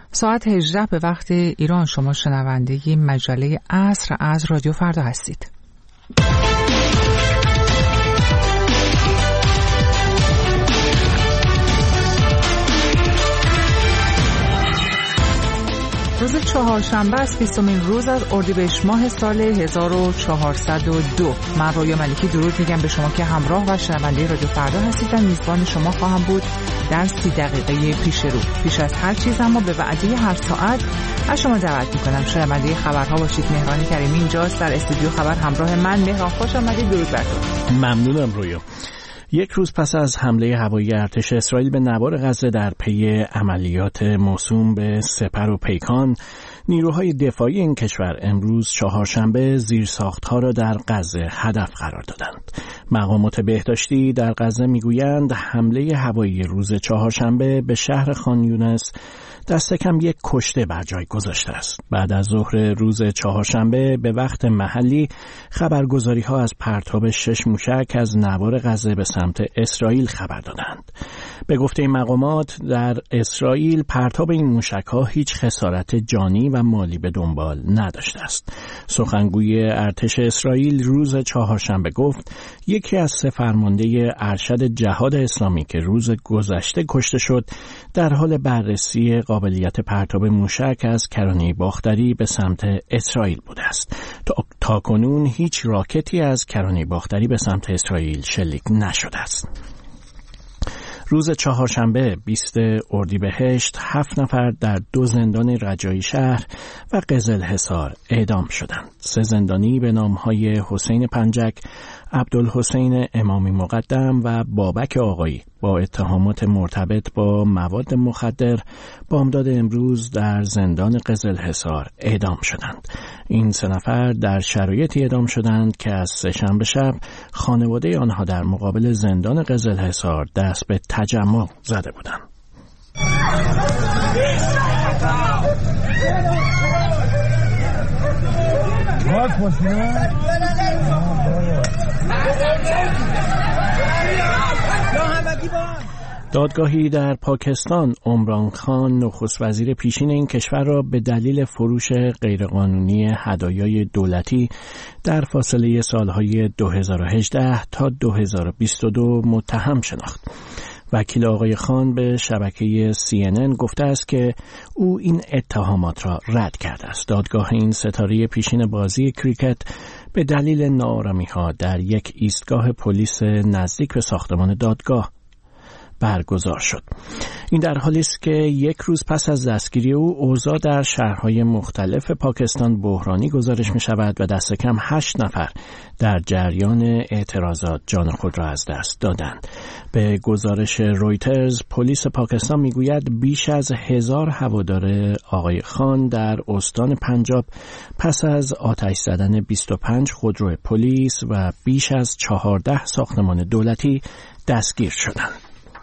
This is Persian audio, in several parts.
ساعت 18 به وقت ایران. شما شنونده مجله عصر از رادیو فردا هستید. روز چهارشنبه است، 20مین روز از اردیبهشت ماه سال 1402. من رویا ملکی درود میگم به شما که همراه و شنونده رادیو فردا هستید و میزبان شما خواهم بود در 30 دقیقه پیش رو. پیش از هر چیز اما به وعده هر ساعت از شما دعوت میکنم شنونده خبرها باشید. مهران کریمی اینجاست در استودیو خبر همراه من. مهران خوش آمدید. درود بر تو. ممنونم رویا. یک روز پس از حمله هوایی ارتش اسرائیل به نوار غزه در پی عملیات موسوم به سپر و پیکان، نیروهای دفاعی این کشور امروز چهارشنبه زیرساخت‌ها را در غزه هدف قرار دادند. مقامات بهداشتی در غزه میگویند حمله هوایی روز چهارشنبه به شهر خان یونس دست کم یک کشته بر جای گذاشته است. بعد از ظهر روز چهارشنبه به وقت محلی خبرگزاری‌ها از پرتاب 6 موشک از نوار غزه به سمت اسرائیل خبر دادند. به گفته مقامات در اسرائیل پرتاب این موشک‌ها هیچ خسارت جانی و مالی به دنبال نداشته است. سخنگوی ارتش اسرائیل روز چهارشنبه گفت یکی از 3 فرمانده ارشد جهاد اسلامی که روز گذشته کشته شد در حال بررسی قابلیت پرتاب موشک از کرانه باختری به سمت اسرائیل بوده است. تا کنون هیچ راکتی از کرانه باختری به سمت اسرائیل شلیک نشده است. روز چهارشنبه 20 اردیبهشت 7 نفر در 2 زندان رجایی شهر و قزلحصار اعدام شدند. 3 زندانی به نامهای حسین پنجک، عبدالحسین امامی مقدم و بابک آقایی با اتهامات مرتبط با مواد مخدر بامداد امروز در زندان قزلحصار اعدام شدند. این 3 نفر در شرایطی اعدام شدند که از سه‌شنبه شب خانواده آنها در مقابل زندان قزلحصار دست به تجمع زده بودند. دادگاهی در پاکستان عمران خان نخست وزیر پیشین این کشور را به دلیل فروش غیرقانونی هدایای دولتی در فاصله سالهای 2018 تا 2022 متهم شناخت. وکیل آقای خان به شبکه CNN گفته است که او این اتهامات را رد کرده است. دادگاه این ستاره پیشین بازی کریکت به دلیل ناآرامی‌ها در یک ایستگاه پلیس نزدیک به ساختمان دادگاه برگزار شد. این در حالی است که یک روز پس از دستگیری او اوضاع در شهرهای مختلف پاکستان بحرانی گزارش می شود و دست کم 8 نفر در جریان اعتراضات جان خود را از دست دادند. به گزارش رویترز پلیس پاکستان می گوید بیش از 1000 هوادار آقای خان در استان پنجاب پس از آتش زدن 25 خودرو پلیس و بیش از 14 ساختمان دولتی دستگیر شدند.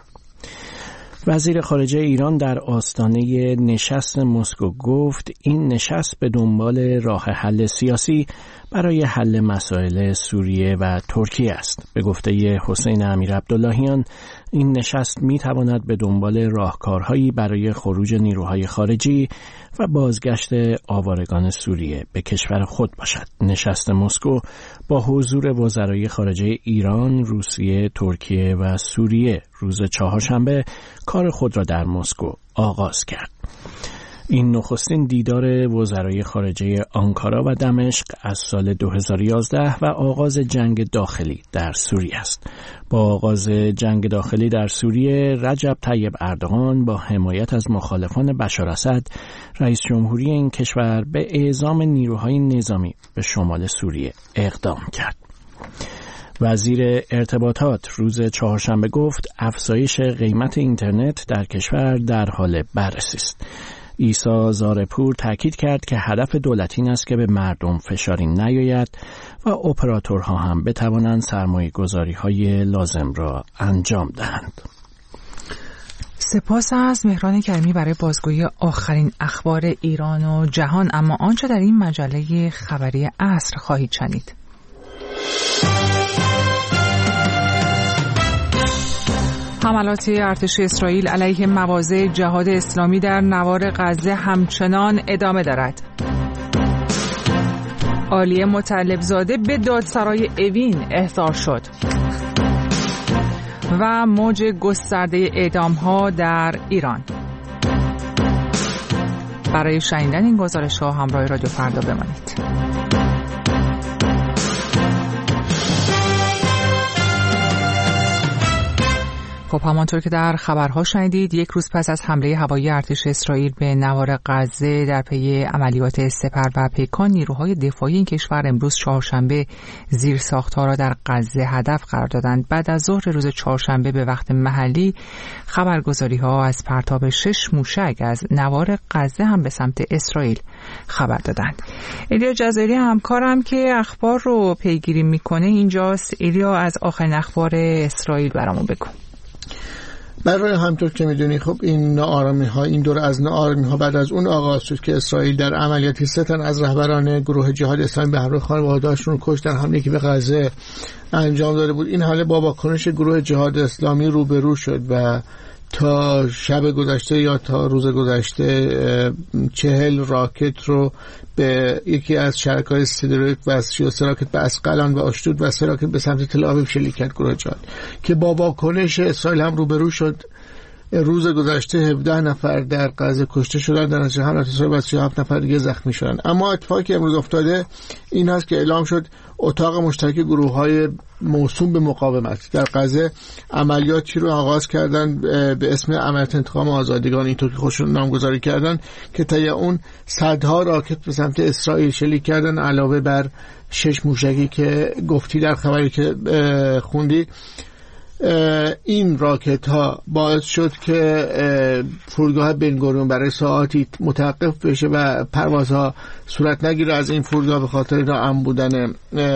وزیر خارجه ایران در آستانه نشست مسکو گفت این نشست به دنبال راه حل سیاسی برای حل مسائل سوریه و ترکیه است. به گفته حسین امیر عبداللهیان این نشست میتواند به دنبال راهکارهایی برای خروج نیروهای خارجی و بازگشت آوارگان سوریه به کشور خود باشد. نشست مسکو با حضور وزرای خارجه ایران، روسیه، ترکیه و سوریه روز چهارشنبه کار خود را در مسکو آغاز کرد. این نخستین دیدار وزرای خارجه آنکارا و دمشق از سال 2011 و آغاز جنگ داخلی در سوریه است. با آغاز جنگ داخلی در سوریه، رجب طیب اردوغان با حمایت از مخالفان بشار اسد، رئیس جمهوری این کشور به اعزام نیروهای نظامی به شمال سوریه اقدام کرد. وزیر ارتباطات روز چهارشنبه گفت افزایش قیمت اینترنت در کشور در حال بررسی است. عیسی زارپور تاکید کرد که هدف دولت این است که به مردم فشاری نیاید و اپراتورها هم بتوانند سرمایه‌گذاری‌های لازم را انجام دهند. سپاس از مهران کریمی برای بازگویی آخرین اخبار ایران و جهان. اما آنچه در این مجله خبری عصر خواهید شنید. حملات ارتش اسرائیل علیه مواضع جهاد اسلامی در نوار غزه همچنان ادامه دارد. عالیه مطلبزاده به دادسرای اوین احضار شد. و موج گسترده اعدام‌ها در ایران. برای شنیدن این گزارش‌ها همراه رادیو فردا بمانید. خب همانطور که در خبرها شنیدید، یک روز پس از حمله هوایی ارتش اسرائیل به نوار غزه در پی عملیات سپر و پیکان، نیروهای دفاعی این کشور امروز چهارشنبه زیرساخت‌ها را در غزه هدف قرار دادند. بعد از ظهر روز چهارشنبه به وقت محلی خبرگزاری‌ها از پرتاب 6 موشک از نوار غزه هم به سمت اسرائیل خبر دادند. ایلیا جزایری همکارم که اخبار رو پیگیری میکنه اینجاست. ایلیا، از آخرین اخبار اسرائیل برامون بگو. برای همطور که میدونی خب این ناآرامی‌ها، این دور از ناآرامی‌ها بعد از اون آغاز شد که اسرائیل در عملیاتی 3 تن از رهبران گروه جهاد اسلامی به همراه خانواده‌هاشون رو کشت در حمله‌ای که به غزه انجام داده بود. این حمله با واکنش گروه جهاد اسلامی روبرو شد و تا شب گذشته یا تا روز گذشته 40 راکت رو به یکی از شرکای سیدرویت و 33 راکت به اسقلان و اشدود و 3 راکت به سمت تل آویو شلیک کرد گروه جهاد که با واکنش اسرائیل هم روبرو شد. روز گذشته 17 نفر در غزه کشته شدن در نتیجه حملات اسرائیل و 37 نفر دیگه زخمی شدن. اما اتفاقی که امروز افتاده این هست که اعلام شد اتاق مشترک گروه‌های موسوم به مقاومت در غزه عملیاتی رو آغاز کردن به اسم عملیات انتقام آزادگان، اینطور که خودشون نامگذاری کردن، که طی اون صدها راکت به سمت اسرائیل شلیک کردن علاوه بر 6 موشکی که گفتی در خبری که خوندی. این راکت ها باعث شد که فرودگاه بنگوریون برای ساعاتی متوقف بشه و پروازها صورت نگیره از این فرودگاه به خاطر ناامن بودن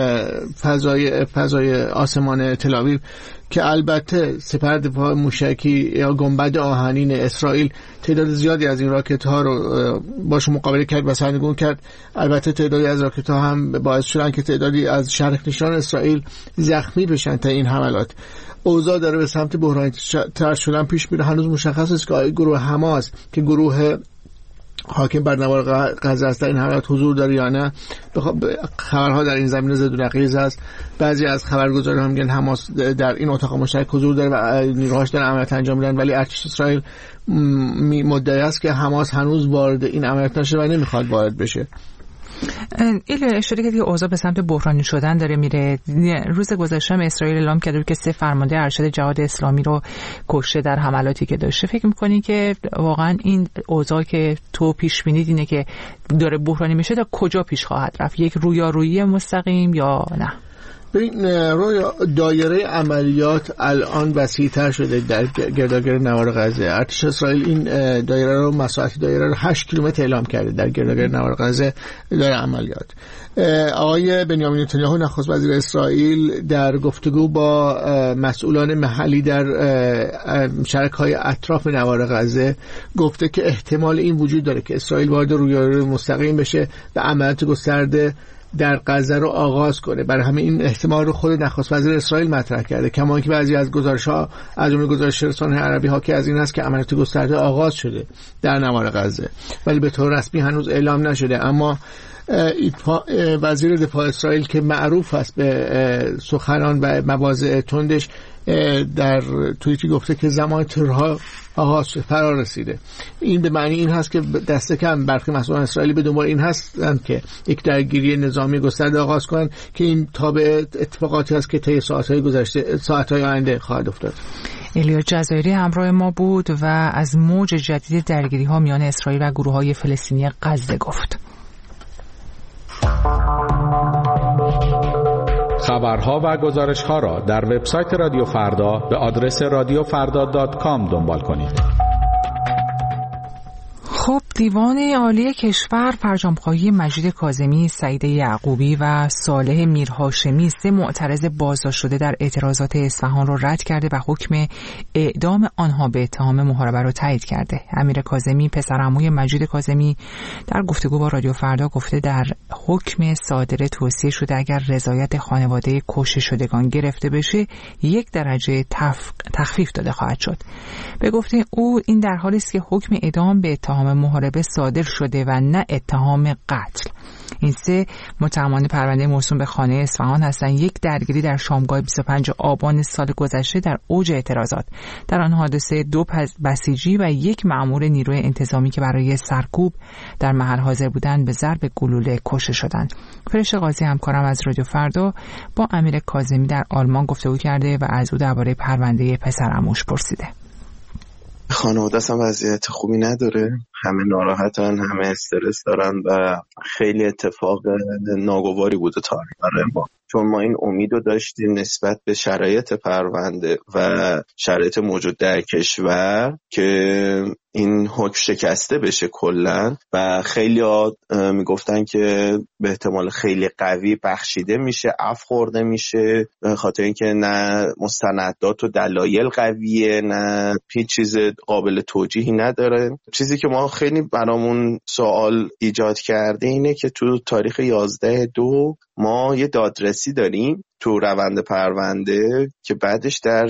فضای آسمان تل آویو، که البته سپر دفاع موشکی یا گنبد آهنین اسرائیل تعداد زیادی از این راکت ها رو باش مقابله کرد و سرنگون کرد. البته تعدادی از راکت ها هم باعث شدن که تعدادی از شهرنشینان اسرائیل زخمی بشن تا این حملات. اوضاع داره به سمت بحرانی تر شدن پیش میره. هنوز مشخص است که گروه حماس که گروه حاکم بر نوار غزه است در این حملات حضور داره یا نه. خبرها در این زمینه زد و نقیض است. بعضی از خبرگزاری‌ها میگن حماس در این اتاق مشترک حضور داره و نیروهاش دارن عملیات انجام میدن، ولی ارتش اسرائیل مدعی است که حماس هنوز وارد این عملیات نشده و نمیخواد وارد بشه. ایل اشاره کردی که اوضاع به سمت بحرانی شدن داره میره. روز گذشته اسرائیل اعلام کرده که 3 فرمانده ارشد جهاد اسلامی رو کشته در حملاتی که داشته. فکر می‌کنی که واقعا این اوضاع که تو پیش بینید اینه که داره بحرانی میشه تا کجا پیش خواهد رفت؟ یک رویارویی مستقیم یا نه؟ ببین، دایره عملیات الان وسیع‌تر شده در گرداگرد نوار غزه. ارتش اسرائیل این دایره رو مساحت دایره رو 8 کیلومتر اعلام کرده در گرداگرد نوار غزه داره عملیات. آقای بنیامین نتانیاهو نخست وزیر اسرائیل در گفتگو با مسئولان محلی در شهرهای اطراف نوار غزه گفته که احتمال این وجود داره که اسرائیل وارد رویارویی مستقیم بشه و عملیات گسترده در غزه رو آغاز کنه. برای همین این احتمال رو خود نخست وزیر اسرائیل مطرح کرده، کما اینکه بعضی از گزارش‌ها از جمله گزارش رسانه‌های عربی ها که از این است که عملیات گسترده آغاز شده در نوار غزه، ولی به طور رسمی هنوز اعلام نشده. اما وزیر دفاع اسرائیل که معروف است به سخنان و مواضع تندش در توییتی گفته که زمان ترها آغاز فرا رسیده. این به معنی این هست که دست کم برخی مسئولان اسرائیلی به دنبال این هستند که یک درگیری نظامی گسترده آغاز کنند که این تابع اتفاقاتی است که طی ساعت‌های آینده خواهد افتاد. ایلیا جزایری همراه ما بود و از موج جدید درگیری‌ها میان اسرائیل و گروه‌های فلسطینی غزه گفت. خبرها و گزارش‌ها را در وبسایت رادیو فردا به آدرس radiofrda.com دنبال کنید. خب، دیوان عالی کشور فرجام‌خواهی مجید کاظمی، سعید یعقوبی و صالح میرهاشمی 3 معترض بازداشت شده در اعتراضات اصفهان را رد کرده و حکم اعدام آنها به اتهام محاربه را تایید کرده. امیر کاظمی، پسرعموی مجید کاظمی، در گفتگو با رادیو فردا گفته در حکم صادر توصیه شده اگر رضایت خانواده کشته شدگان گرفته بشه 1 درجه تخفیف داده خواهد شد. به گفته او این در حالی است که حکم اعدام به اتهام محاربه صادر شده و نه اتهام قتل. این 3 متهمان پرونده موسوم به خانه اصفهان هستند. 1 درگیری در شامگاه 25 آبان سال گذشته در اوج اعتراضات. در آن حادثه 2 بسیجی و 1 مأمور نیروی انتظامی که برای سرکوب در محل حاضر بودند به ضرب گلوله کشته شدند. فرشته قاضی همکارم از رادیو فردا با امیر کاظمی در آلمان گفتگو کرده و از او درباره پرونده پسرعموش پرسیده. خانواده اصلا وضعیت خوبی نداره، همه ناراحتن، همه استرس دارن و خیلی اتفاق ناگواری بوده تاریخ برای ما، چون ما این امیدو داشتیم نسبت به شرایط پرونده و شرایط موجود در کشور که این حکم شکسته بشه کلن و خیلی ها میگفتن که به احتمال خیلی قوی بخشیده میشه، عفو خورده میشه، به خاطر اینکه نه مستندات و دلایل قویه نه هیچ چیز قابل توجیهی نداره. چیزی که ما خیلی برامون سوال ایجاد کرده اینه که تو تاریخ 11/2 ما یه دادرسی داریم تو روند پرونده که بعدش در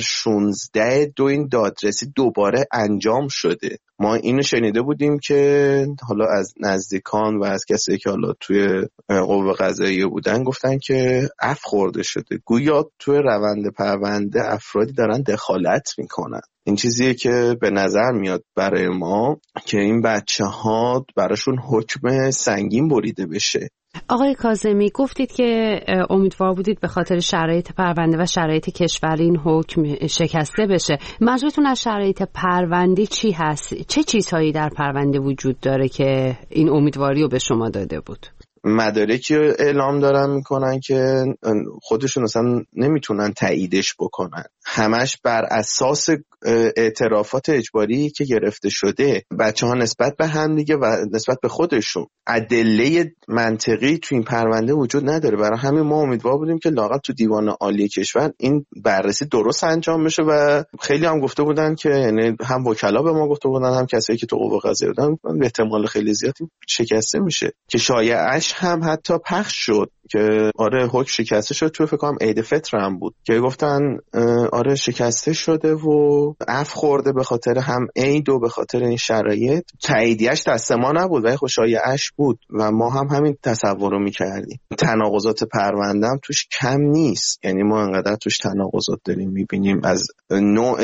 16/2 این دادرسی دوباره انجام شده. ما اینو شنیده بودیم که حالا از نزدیکان و از کسی که حالا توی قوه قضاییه بودن گفتن که عفو خورده شده، گویا توی روند پرونده افرادی دارن دخالت میکنن. این چیزیه که به نظر میاد برای ما که این بچه‌ها براشون حکم سنگین بریده بشه. آقای کاظمی گفتید که امیدوار بودید به خاطر شرایط پرونده و شرایط کشور این حکم شکسته بشه. منظورتون از شرایط پرونده چی هست؟ چه چیزهایی در پرونده وجود داره که این امیدواری رو به شما داده بود؟ مدارکی اعلام دارن میکنن که خودشون اصلا نمیتونن تاییدش بکنن، همش بر اساس اعترافات اجباری که گرفته شده بچه ها نسبت به هم دیگه و نسبت به خودشون. ادله منطقی تو این پرونده وجود نداره. برای همین ما امیدوار بودیم که لااقل تو دیوان عالی کشور این بررسی درست انجام بشه و خیلی هم گفته بودن که یعنی هم وکلا به ما گفته بودن هم کسایی که تو قوه قضاییه بودن به احتمال خیلی زیادی شکسته میشه که شایعش هم حتی پخش شد که آره حکم شکسته شد. تو فکر کنم عید فطر هم بود که گفتن آره شکسته شده و عفو خورده به خاطر هم عید و به خاطر این شرایط. تاییدیش دست ما نبود ولی شایعش بود و ما هم همین تصور رو میکردیم. تناقضات پرونده هم توش کم نیست، یعنی ما انقدر توش تناقضات داریم میبینیم از نوع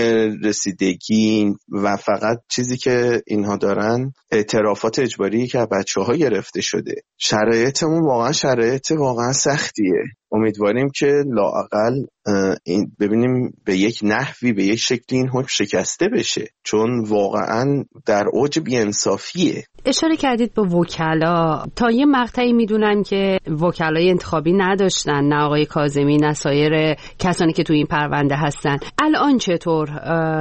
رسیدگی و فقط چیزی که اینها دارن اعترافات اجباری که بچه‌ها گرفته شده. شرایطمون واقعا شرایط واقعا سختیه. امیدواریم که لااقل این ببینیم به یک نحوی به یک شکلی این حکم شکسته بشه، چون واقعا در اوج بی‌انصافیه. اشاره کردید به وکلا. تا یه مقطعی میدونن که وکلای انتخابی نداشتن، نه آقای کاظمی نه سایر کسانی که تو این پرونده هستن. الان چطور؟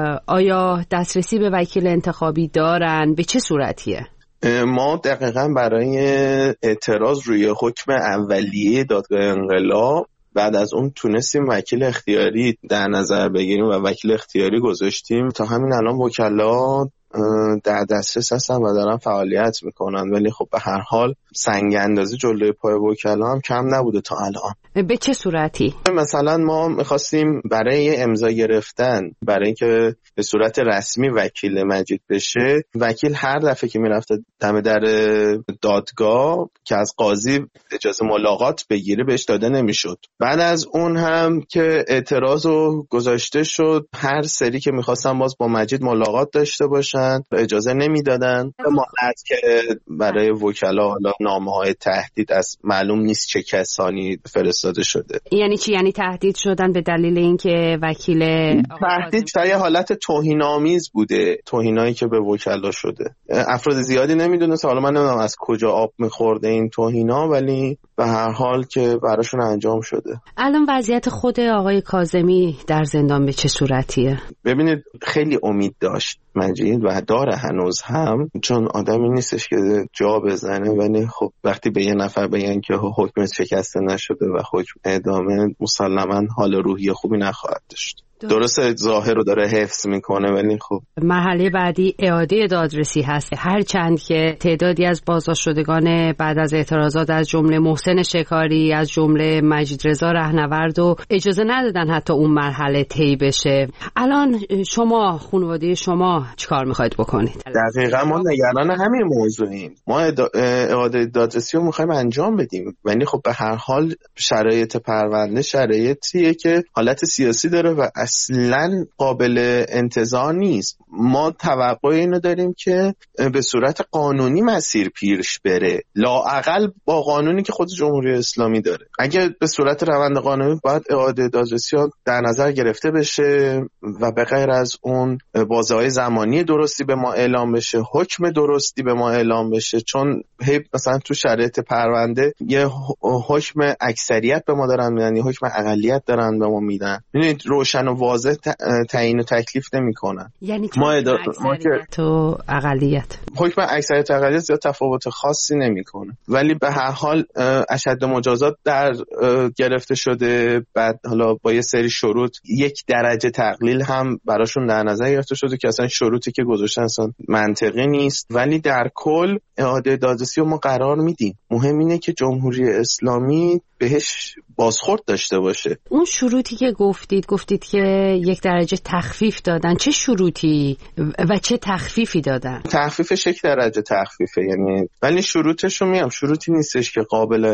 آیا دسترسی به وکیل انتخابی دارن؟ به چه صورتیه؟ ما دقیقاً برای اعتراض روی حکم اولیه دادگاه انقلاب بعد از اون تونستیم وکیل اختیاری در نظر بگیریم و وکیل اختیاری گذاشتیم. تا همین الان وکلا در دسترس هستن و دارن فعالیت میکنن، ولی خب به هر حال سنگ اندازی جلوی پای وکلا هم کم نبوده تا الان. به چه صورتی؟ مثلا ما میخواستیم برای امضا گرفتن، برای اینکه به صورت رسمی وکیل مجید بشه، وکیل هر دفعه که میرفته دم در دادگاه که از قاضی اجازه ملاقات بگیره بهش داده نمیشد. بعد از اون هم که اعتراض رو گذاشته شد، هر سری که میخواستن باز با مجید ملاقات داشته باشن اجازه نمیدادن. مالت که برای وکلا حالا نامه‌های تهدید از معلوم نیست چه کسانی فرستاده شده. یعنی چی؟ یعنی تهدید شدن به دلیل اینکه وکیل تهدید در حالت توهین‌آمیز بوده، توهینایی که به وکلا شده. افراد زیادی نمیدونست، حالا من نمیدونم از کجا آب میخورده این توهینا، ولی به هر حال که براشون انجام شده. الان وضعیت خود آقای کاظمی در زندان به چه صورتیه؟ ببینید خیلی امید داشت مجید و داره هنوز هم، چون آدمی نیستش که جا بزنه، ولی خب وقتی به یه نفر بگن که حکم شکسته نشده و حکم اعدامه، مسلماً حال روحی خوبی نخواهد داشت. درست ظاهر رو داره حفظ میکنه، ولی خب مرحله بعدی اعاده دادرسی هست. هر چند که تعدادی از بازداشت شدگان بعد از اعتراضات از جمله محسن شکاری، از جمله مجید رضا رهنورد و اجازه ندادن حتی اون مرحله طی بشه. الان شما، خانواده شما چیکار میخواید بکنید؟ دقیقاً ما نگران همین موضوعیم. ما اعاده دادرسی رو میخوایم انجام بدیم، ولی خب به هر حال شرایط پرونده شرایطیه که حالت سیاسی داره و اصلاً قابل انتظار نیست. ما توقع اینو داریم که به صورت قانونی مسیر پیش بره، لااقل با قانونی که خود جمهوری اسلامی داره. اگه به صورت روند قانونی باید اعاده دادرسی ها در نظر گرفته بشه و به غیر از اون بازه‌های زمانی درستی به ما اعلام بشه، حکم درستی به ما اعلام بشه، چون مثلا تو شرایط پرونده یه حکم اکثریت به ما دارن میدن، یه حکم اقلیت دارن به ما میدن. ببینید روشن و واضح تعیین و تکلیف نمیکنن. یعنی ما اکثریت و اقلیت، حکم اکثریت و اقلیت زیاد تفاوت خاصی نمیکنه، ولی به هر حال اشد مجازات در گرفته شده. بعد حالا با یه سری شروط 1 درجه تقلیل هم براشون در نظر گرفته شده که اصلا شروطی که گذاشتن اصلا منطقی نیست. ولی در کل اعاده دادرسی رو ما قرار میدیم. مهم اینه که جمهوری اسلامی بهش بازخورد داشته باشه. اون شروطی که گفتید که 1 درجه تخفیف دادن، چه شروطی و چه تخفیفی دادن؟ تخفیفش 1 درجه تخفیفه، یعنی ولی شروطش رو شروطی نیستش که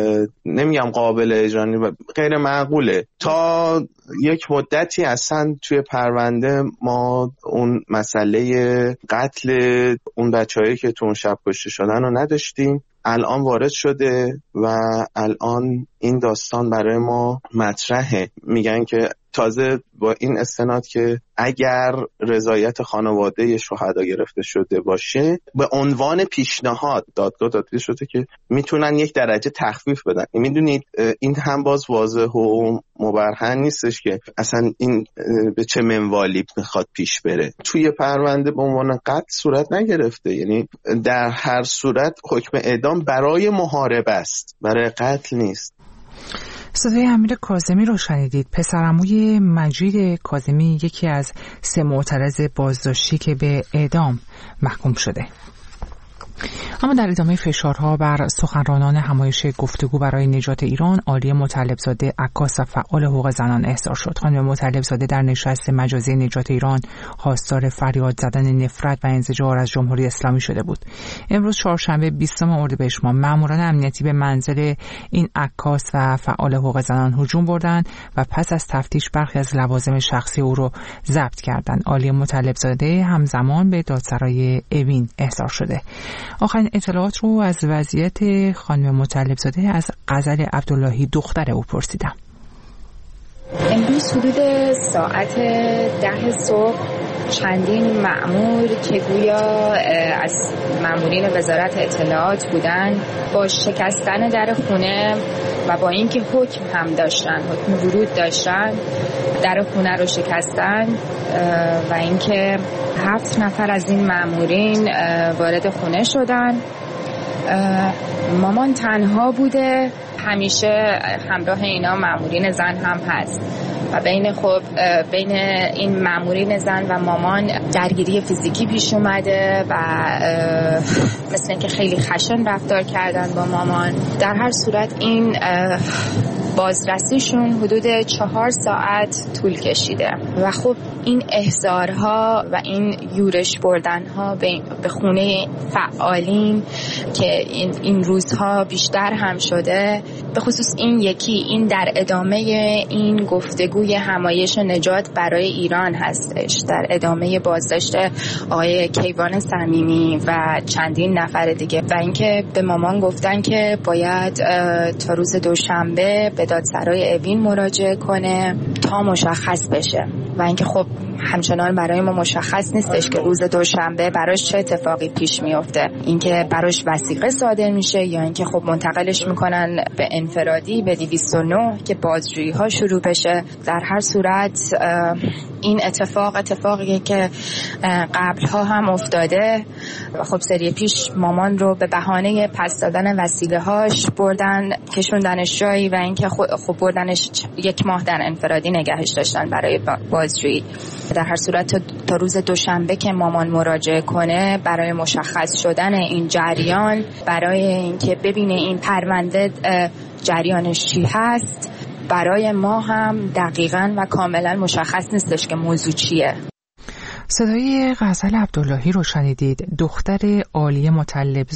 قابل اجرایی و غیر معقوله. تا یک مدتی اصلا توی پرونده ما اون مسئله قتل اون بچه‌هایی که تو اون شب کشته شدن رو نداشتیم. الان وارد شده و الان این داستان برای ما مطرحه. میگن که تازه با این استناد که اگر رضایت خانواده شهدا گرفته شده باشه، به عنوان پیشنهاد دادگاه داده شده که میتونن 1 درجه تخفیف بدن. میدونید این هم باز واضح و مبرهن نیستش که اصلا این به چه منوالی میخواد پیش بره. توی پرونده به عنوان قتل صورت نگرفته، یعنی در هر صورت حکم اعدام برای محاربه است، برای قتل نیست. صدای امیر کاظمی رو شنیدید، پسرعموی مجید کاظمی، یکی از 3 معترض بازداشتی که به اعدام محکوم شده. اما در ادامه فشارها بر سخنرانان همایش گفتگو برای نجات ایران، عالیه مطلبزاده عکاس و فعال حقوق زنان احضار شد. خانم مطلبزاده در نشست مجازی نجات ایران خواستار فریاد زدن نفرت و انزجار از جمهوری اسلامی شده بود. امروز چهارشنبه 20 اردیبهشت ماه ماموران امنیتی به منزل این عکاس و فعال حقوق زنان هجوم بردند و پس از تفتیش برخی از لوازم شخصی او را ضبط کردند. عالیه مطلبزاده همزمان به دادسرای اوین احضار شده. آخرین اطلاعات رو از وضعیت خانم مطلبزاده از غزل عبداللهی دختر او پرسیدم. امروز حدود ساعت 10 صبح چندین مأمور که گویا از مأمورین وزارت اطلاعات بودن، با شکستن در خونه و با اینکه حکم هم داشتن، حکم ورود داشتن، در خونه رو شکستن و اینکه 7 نفر از این مأمورین وارد خونه شدن. مامان تنها بوده، همیشه همراه اینا مأمورین زن هم هست و بین این مأمورین زن و مامان درگیری فیزیکی پیش اومده و مثل اینکه خیلی خشن رفتار کردن با مامان. در هر صورت این بازرسیشون حدود 4 ساعت طول کشیده و خب این احضارها و این یورش بردنها به خونه فعالین که این روزها بیشتر هم شده، به خصوص این در ادامه این گفتگوی همایش نجات برای ایران هستش، در ادامه بازداشت آقای کیوان صمیمی و چندین نفر دیگه و اینکه به مامان گفتن که باید تا روز دوشنبه به دادسرای اوین مراجعه کنه تا مشخص بشه و اینکه خب همچنان برای ما مشخص نیستش که روز دوشنبه براش چه اتفاقی پیش میفته، اینکه براش وثیقه صادر میشه یا اینکه خب منتقلش میکنن به انفرادی به 209 که بازجویی ها شروع بشه. در هر صورت این اتفاقیه که قبلها هم افتاده و خب سری پیش مامان رو به بهانه پس دادن وسیله هاش بردن کشوندنش جایی و اینکه خب بردنش 1 ماه در انفرادی نگهش داشتن برای بازجویی. در هر صورت تا روز دوشنبه که مامان مراجعه کنه برای مشخص شدن این جریان، برای اینکه ببینه این پرونده جریانش چی هست، برای ما هم دقیقاً و کاملاً مشخص نیستش که موضوع چیه. صدای غزل عبداللهی رو شنیدید، دختر عالیه مطلب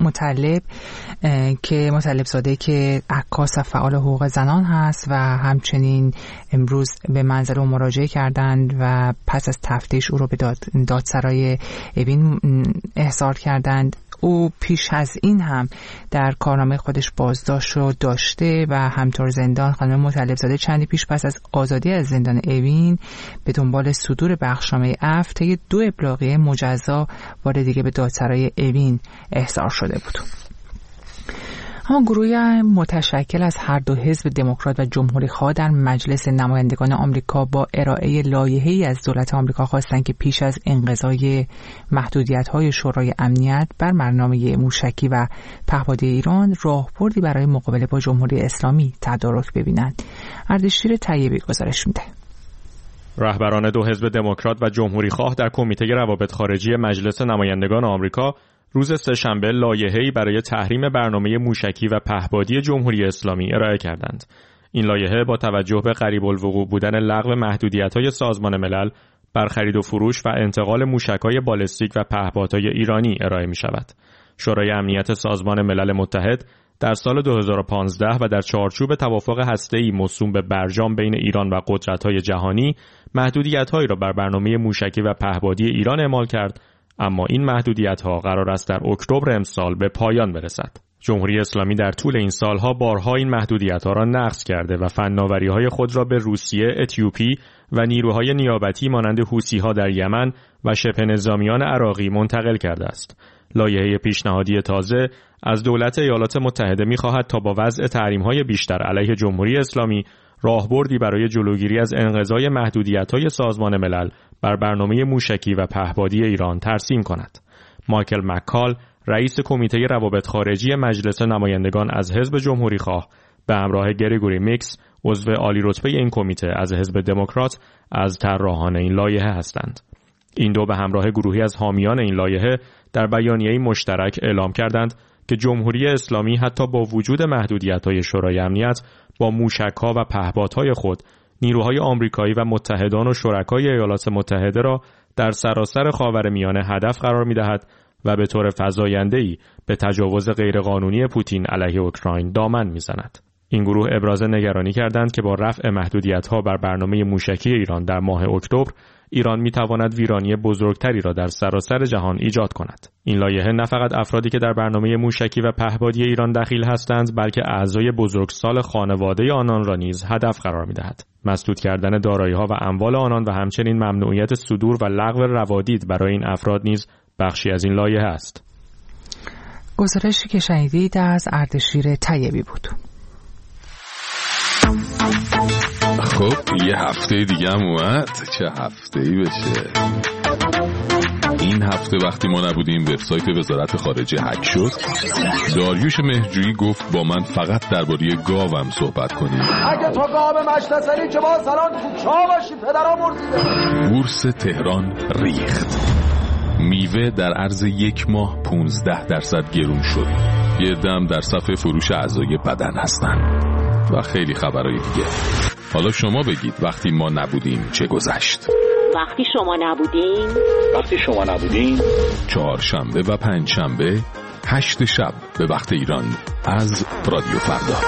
زاده که عکاس و فعال حقوق زنان هست و همچنین امروز به منزل او مراجعه کردند و پس از تفتیش او رو به دادسرای اوین احضار کردند. او پیش از این هم در کارنامه خودش بازداشت رو داشته و همطور زندان خانم مطلب زاده چندی پیش پس از آزادی از زندان اوین به دنبال صدور بخشنامه عفو طی 2 ابلاغیه مجزا بار دیگه به دادسرای اوین احضار شده بود. اما گروهی متشکل از هر دو حزب دموکرات و جمهوری‌خواه در مجلس نمایندگان آمریکا با ارائه لایحه‌ای از دولت آمریکا خواستند که پیش از انقضای محدودیت‌های شورای امنیت بر برنامه موشکی و پهپادی ایران راهبردی برای مقابله با جمهوری اسلامی تدارک ببینند. اردشیر طیبی گزارش میده. رهبران 2 حزب دموکرات و جمهوری‌خواه در کمیته روابط خارجی مجلس نمایندگان آمریکا روز سه‌شنبه لایحه‌ای برای تحریم برنامه موشکی و پهپادی جمهوری اسلامی ارائه کردند. این لایحه با توجه به قریب الوقوع بودن لغو محدودیت‌های سازمان ملل بر خرید و فروش و انتقال موشک‌های بالستیک و پهپادهای ایرانی ارائه می‌شود. شورای امنیت سازمان ملل متحد در سال 2015 و در چارچوب توافق هسته‌ای موسوم به برجام بین ایران و قدرت‌های جهانی محدودیت‌هایی را بر برنامه موشکی و پهپادی ایران اعمال کرد، اما این محدودیت‌ها قرار است در اکتبر امسال به پایان برسد. جمهوری اسلامی در طول این سالها بارها این محدودیت‌ها را نقض کرده و فناوری‌های خود را به روسیه، اتیوپی و نیروهای نیابتی مانند حوثی‌ها در یمن و شبه نظامیان عراقی منتقل کرده است. لایحه پیشنهادی تازه از دولت ایالات متحده می‌خواهد تا با وضع تحریم‌های بیشتر علیه جمهوری اسلامی راهبردی برای جلوگیری از انقضای محدودیت‌های سازمان ملل بر برنامه موشکی و پهپادی ایران ترسیم کند. مایکل مکال، رئیس کمیته روابط خارجی مجلس نمایندگان از حزب جمهوری‌خواه، به همراه گریگوری میکس، عضو عالی رتبه این کمیته از حزب دموکرات، از طراحان این لایحه هستند. این دو به همراه گروهی از حامیان این لایحه در بیانیه‌ای مشترک اعلام کردند که جمهوری اسلامی حتی با وجود محدودیت‌های شورای امنیت با موشک‌ها و پهپادهای خود نیروهای آمریکایی و متحدان و شرکای ایالات متحده را در سراسر خاورمیانه هدف قرار می‌دهد و به طور فزاینده‌ای به تجاوز غیرقانونی پوتین علیه اوکراین دامن می‌زند. این گروه ابراز نگرانی کردند که با رفع محدودیت‌ها بر برنامه موشکی ایران در ماه اکتبر، ایران می‌تواند ویرانی بزرگتری را در سراسر جهان ایجاد کند. این لایحه نه فقط افرادی که در برنامه موشکی و پهپادی ایران دخیل هستند، بلکه اعضای بزرگسال خانواده آنان را نیز هدف قرار می‌دهد. مسدود کردن دارایی‌ها و اموال آنان و همچنین ممنوعیت صدور و لغو روادید برای این افراد نیز بخشی از این لایحه است. گزارشی که شنیدید از اردشیر طیبی بود. خب یه هفته دیگه هم اومد. چه هفته‌ای بشه. این هفته وقتی ما نبودیم وبسایت وزارت خارجه هک شد. داریوش مهرجویی گفت با من فقط درباره گاوم صحبت کنیم. اگه تو گاو مشتسلی که با سلام کوچا باشی پدرام مرزیده. بورس تهران ریخت. میوه در عرض 1 ماه 15% گرون شد. یه دم در صف فروش اعضای بدن هستن و خیلی خبرهای دیگه. حالا شما بگید وقتی ما نبودیم چه گذشت؟ وقتی شما نبودین 4 شنبه و 5 شنبه 8 شب به وقت ایران از رادیو فردا.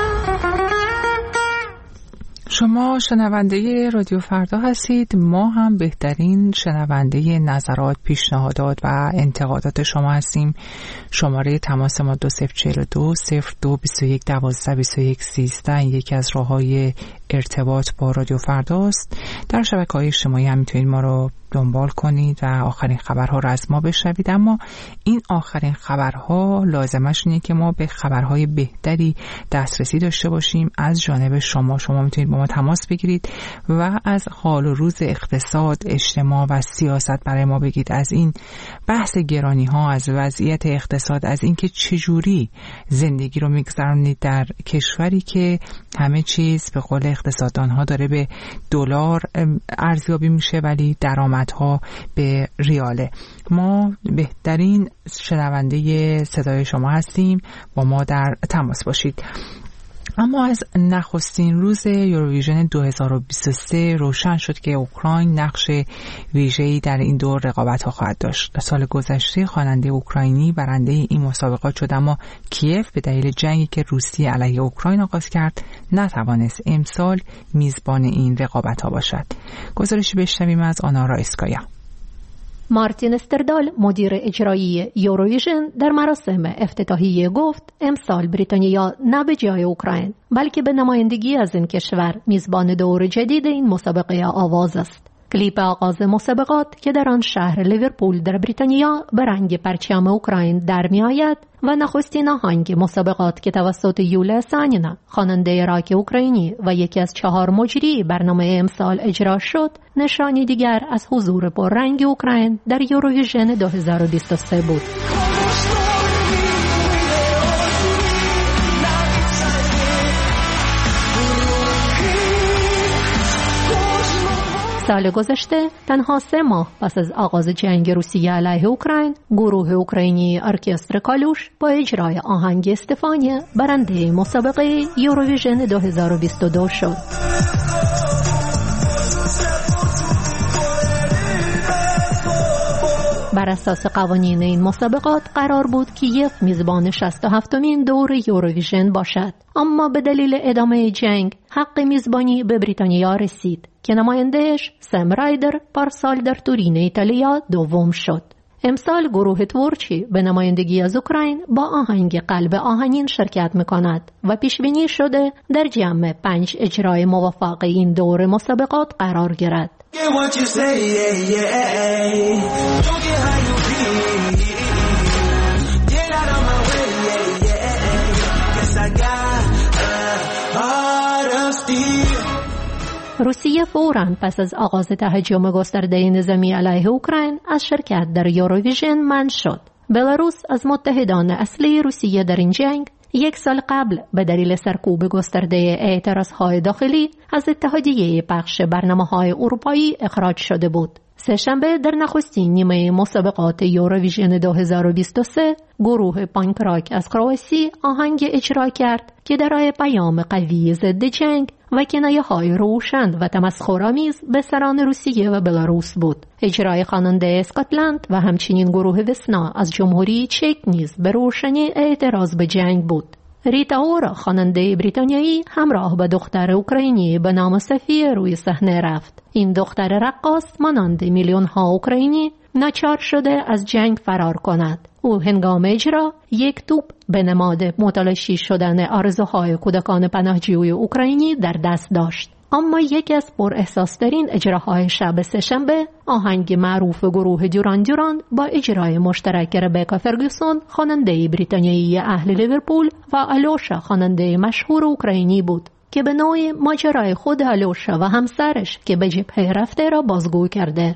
شما شنونده رادیو فردا هستید. ما هم بهترین شنونده نظرات، پیشنهادات و انتقادات شما هستیم. شماره تماس ما 2042 02 21 12 21 13 یکی از راه‌های ارتباط با رادیو فرداست. در شبکه‌های اجتماعی هم میتونید ما رو دنبال کنید و آخرین خبرها رو از ما بشنوید. اما این آخرین خبرها لازمش اینه که ما به خبرهای بهتری دسترسی داشته باشیم از جانب شما. شما میتونید با ما تماس بگیرید و از حال و روز اقتصاد، اجتماع و سیاست برای ما بگید، از این بحث گرانی ها، از وضعیت اقتصاد، از اینکه چجوری زندگی رو میگذرونید در کشوری که همه چیز به قول اقتصاددان ها داره به دلار ارزیابی میشه ولی درآمدها به ریاله. ما بهترین شنونده صدای شما هستیم، با ما در تماس باشید. اما از نخستین روز یوروویژن 2023 روشن شد که اوکراین نقش ویژه‌ای در این دور رقابت‌ها خواهد داشت. سال گذشته خواننده اوکراینی برنده این مسابقات شد، اما کیف به دلیل جنگی که روسیه علیه اوکراین آغاز کرد نتوانست امسال میزبان این رقابت‌ها باشد. گزارشی بشنویم از آنا رایسکایا. مارتین استردال مدیر اجرایی یوروویژن در مراسم افتتاحیه گفت امسال بریتانیا نه به جای اوکراین بلکه به نمایندگی از این کشور میزبان دور جدید این مسابقه آواز است. کلیپ آغاز مسابقات که در آن شهر لیورپول در بریتانیا به رنگ پرچم اوکراین در می آید و نخستین آهنگ مسابقات که توسط یولا سانینا خواننده راک اوکراینی و یکی از 4 مجری برنامه امسال اجرا شد، نشانی دیگر از حضور پررنگ اوکراین در یوروویژن 2023 بود. سال گذشته تنها 3 ماه پس از آغاز جنگ روسیه علیه اوکراین، گروه اوکراینی ارکستر کالوش با اجرای آهنگ استفانیه برنده مسابقه یوروویژن 2022 شد. بر اساس قوانین این مسابقات قرار بود کیف میزبان 67مین دور یوروویژن باشد، اما به دلیل ادامه جنگ حق میزبانی به بریتانیا رسید که نمایندهش سم رایدر پارسال در تورین ایتالیا دوم شد. امسال گروه تورچی به نمایندگی از اوکراین با آهنگ قلب آهنین شرکت می‌کند و پیشبینی شده در جمع 5 اجرای موفق این دور مسابقات قرار گیرد. روسیه فوراً پس از آغاز تهاجم گسترده نظامی علیه اوکراین از شرکت در یوروویژن منع شد. بلاروس از متحدان اصلی روسیه در این جنگ 1 سال قبل به دلیل سرکوب گسترده اعتراضهای داخلی از اتحادیه پخش برنامه‌های اروپایی اخراج شده بود. سه‌شنبه در نخستین نیمه مسابقات یوروویژن 2023 گروه پانک راک از کرواسی آهنگ اجرا کرد که دارای پیام قوی ضد جنگ و کنایه‌های روشن و تمسخرآمیز به سران روسیه و بلاروس بود. اجرای خواننده اسکاتلند و همچنین گروه وسنا از جمهوری چک نیز به روشنی اعتراض به جنگ بود. ریتا اورا خواننده بریتانیایی همراه با دختر اوکراینی به نام صفیه روی صحنه رفت. این دختر رقاص مانند میلیون‌ها اوکراینی ناچار شده از جنگ فرار کند. او هنگام اجرا 1 توپ به نماد متلاشی شدن آرزوهای کودکان پناهجوی اوکراینی در دست داشت. اما یکی از پر احساس‌ترین اجراهای شب سه‌شنبه آهنگ معروف گروه دوران دوران با اجرای مشترک ربکا فرگوسون خواننده بریتانیایی اهل لیورپول و آلوشا خواننده مشهور اوکراینی بود که به نوعی ماجرای خود آلوشا و همسرش که به جبهه رفته را بازگو کرده.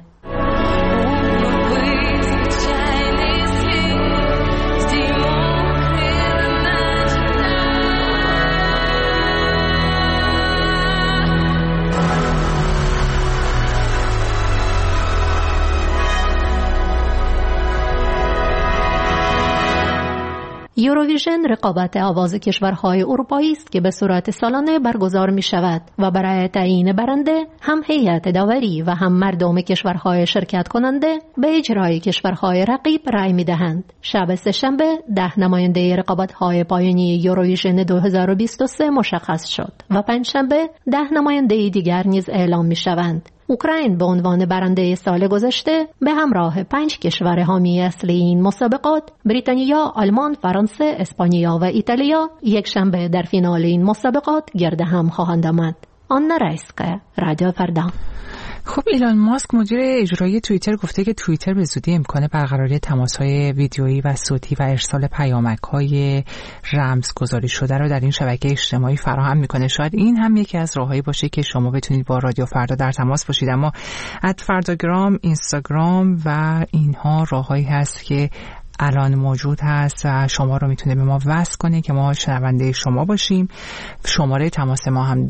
یوروویژن رقابت آواز کشورهای اروپایی است که به صورت سالانه برگزار می شود و برای تعیین برنده هم هیئت داوری و هم مردم کشورهای شرکت کننده به اجرای کشورهای رقیب رأی می دهند. شب سه‌شنبه 10 نماینده رقابت‌های پایانی یوروویژن 2023 مشخص شد و پنجشنبه 10 نماینده دیگر نیز اعلام می شوند. اوکراین به عنوان برنده سال گذشته به همراه 5 کشور حامی اصلی این مسابقات بریتانیا، آلمان، فرانسه، اسپانیا و ایتالیا یک شنبه در فینال این مسابقات گرد هم خواهند آمد. آن رئیسقه رادیو فردا. خب ایلان ماسک مدیر اجرایی توییتر گفته که توییتر به زودی امکان برقراری تماس‌های ویدیویی و صوتی و ارسال پیامک‌های رمزگذاری شده رو در این شبکه اجتماعی فراهم می‌کنه. شاید این هم یکی از راه‌هایی باشه که شما بتونید با رادیو فردا در تماس باشید. اما @فرداگرام، اینستاگرام و اینها راه‌هایی هست که الان موجود هست و شما رو میتونه به ما وصل کنه که ما شنونده شما باشیم. شماره تماس ما هم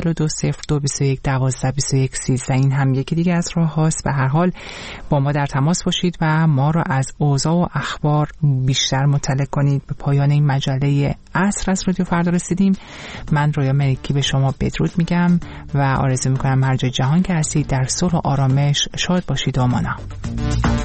20420221122113. این هم یکی دیگه از راه هاست. به هر حال با ما در تماس باشید و ما رو از اوضاع و اخبار بیشتر مطلع کنید. به پایان این مجله عصر از رادیو فردا رسیدیم. من رویا ملکی به شما بدرود میگم و آرزو میکنم هر جای جهان که هستید در صلح و آرامش شاد باشید و امانا.